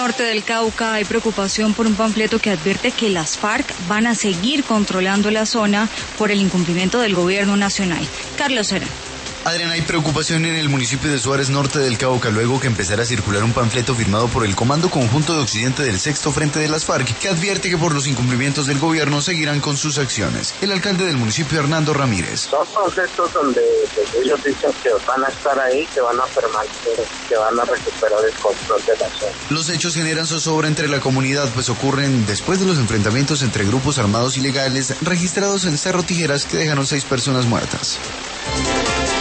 norte del Cauca hay preocupación por un panfleto que advierte que las FARC van a seguir controlando la zona por el incumplimiento del gobierno nacional. Carlos Serán. Adrián, hay preocupación en el municipio de Suárez, norte del Cauca, luego que empezara a circular un panfleto firmado por el Comando Conjunto de Occidente del Sexto Frente de las FARC, que advierte que por los incumplimientos del gobierno seguirán con sus acciones. El alcalde del municipio, Hernando Ramírez. Son panfletos donde ellos dicen que van a estar ahí, que van a permanecer, que van a recuperar el control de la zona. Los hechos generan zozobra entre la comunidad, pues ocurren después de los enfrentamientos entre grupos armados ilegales registrados en Cerro Tijeras que dejaron 6 personas muertas.